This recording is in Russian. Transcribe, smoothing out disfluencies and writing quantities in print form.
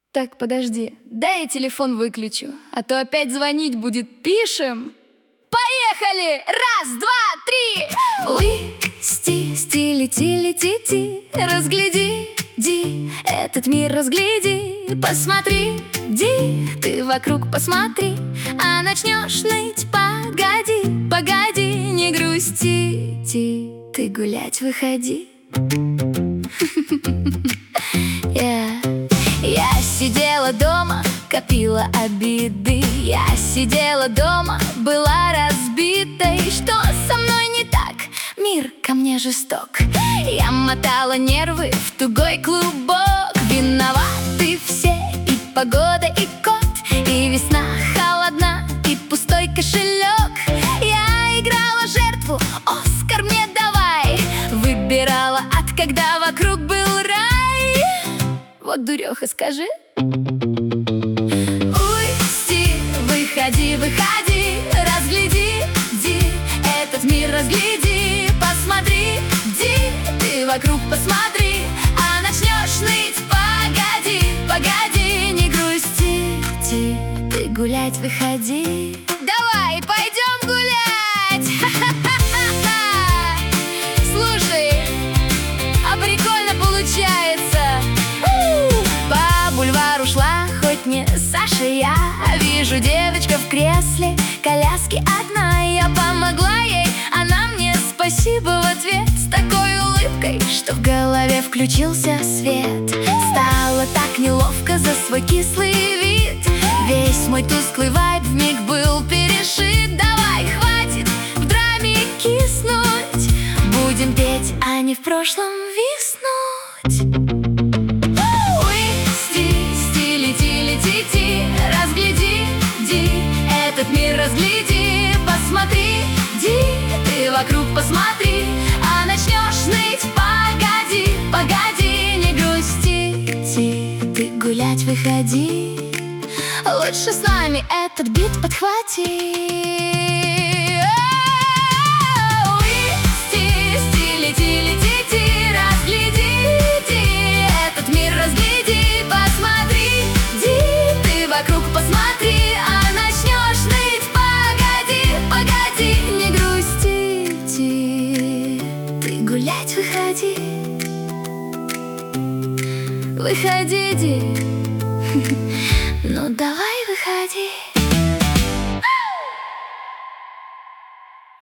Так, подожди, дай я телефон выключу, а то опять звонить будет. Пишем. Поехали! Раз, два, три! Листи, стилити, летити, разгляди, ди, этот мир разгляди, посмотри, ди, ты вокруг посмотри, а начнешь ныть, погоди, погоди, не грусти, ди, ты гулять выходи. Я сидела дома, копила обиды. Я сидела дома, была разбитой. Что со мной не так? Мир ко мне жесток. Я мотала нервы в тугой клубок. Виноваты все, и погода, и кот, и весна холодна, и пустой кошелек. Я играла жертву, Оскар мне давай. Выбирала ад, когда вокруг был рай. Вот дуреха, скажи. Уйсти, выходи, выходи, разгляди, ди, этот мир разгляди, посмотри, ди, ты вокруг посмотри, а начнешь ныть, погоди, погоди, не грусти, ди, ты гулять выходи. Давай, пойдем гулять! Слушай, а прикольно получается. По бульвару шла, хоть не Саша я. Вижу девочка в кресле, коляски одна. Я помогла ей, она мне спасибо в ответ. С такой улыбкой, что в голове включился свет. Стало так неловко за свой кислый вид. Весь мой тусклый вайб вмиг был перешит. Давай, хватит в драме киснуть, будем петь, а не в прошлом виснуть. Разгляди, ди, этот мир разгляди, посмотри, ди, ты вокруг посмотри, а начнешь ныть, погоди, погоди, не грусти, ди, ты гулять выходи. Лучше с нами этот бит подхвати. Вокруг посмотри, а начнешь ныть, погоди, погоди, не грусти, ты гулять выходи. Выходи, ди, ну давай выходи.